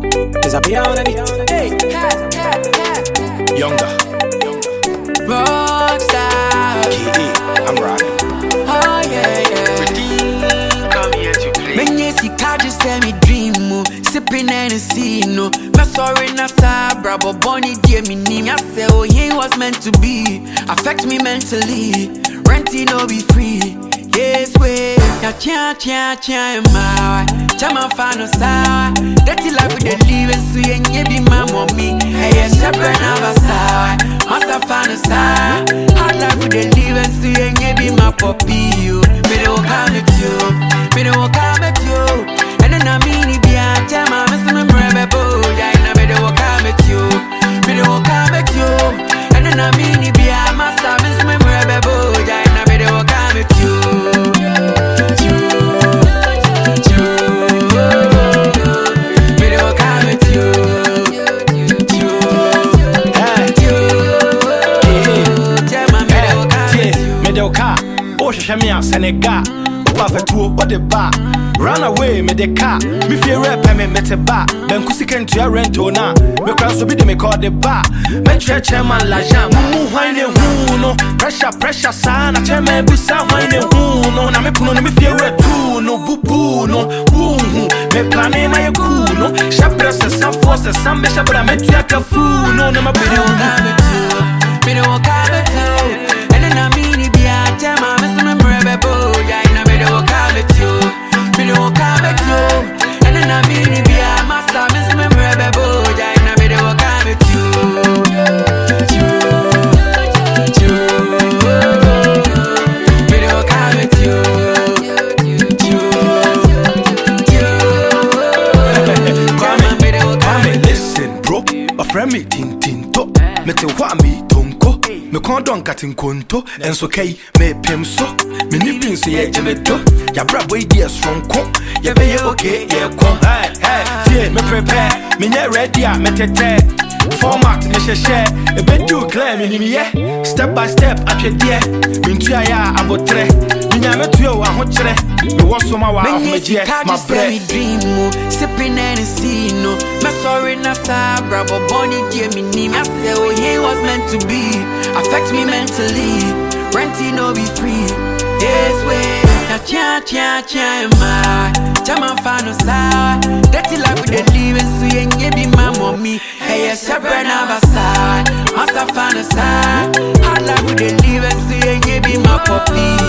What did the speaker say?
Cause I be on it. Hey, Younger. Rockstar. KE, I'm riding. Oh yeah. Redeem, come here to play. Men yes, he can't just tell me dream mo. Sipping Hennessy, no. My sorry na sabra, but Bonnie dear me name. I say oh he was meant to be. Affect me mentally. Renting no be free. Yes way. Ya cha ma. Chama fan no sour. Dirty life with the living so you be my mommy. Hey yes, shepherd never sour. Must fan no sour. Hard life with the living so you be my puppy. You me don't come at you. Me don't come at you. And then I mean it be a time I miss me rebel. Yeah, and I me don't come at you. Me don't come at you. And then I mean it be a master miss me rebel. Yeah, and I me don't come at you. Shemia Senegal, Pafetu, what the bar. Run away, me the car. Me fear rap, me met a bar. Ben Kusikan to your rental now. Me cross to be the me call the bar. Me church man la jam. Mumu wine no. Pressure, sana. Chairman Busa wine no. Na me puno me fear rap too. No boo no. Woo. Me planning my cool no. Shabras and some forces, some bishop, but I met you at a fool. No, no, my baby. Me don't come at you. And then I mean it be a time I miss me rebel. Yeah, and I me don't come at you. Me don't come at you. And then I mean it be a master miss me rebel. Yeah, and I me don't come at you. Me don't come at you. Kwame, listen, bro. My friend me tinto. Me te wa me tonko. Me kondon katin konto. Enso kei me pemso. Me ni pinse ye jemeto. Ya bra boy dear strong ko. Ya be ye okay ye ko. Hey, me prepare. Me nye ready a me tete. Format me share. E be do clear me ni ye. Step by step apye die. Me ntua ya abotre. Me nya me tuo a ho kire. Me wo so ma wa ho me die. My bread. Sipping Hennessy, no. My sorry na sabra, but Bonnie dear me name. I say oh he was meant to be. Affect me mentally. Renting no be free. Yes way. Na cha ma. Chama fan no sour. Dirty life with the living so you be my mommy. Hey yes, shepherd never sour. Must fan no sour. Hard life with the living so you be my puppy.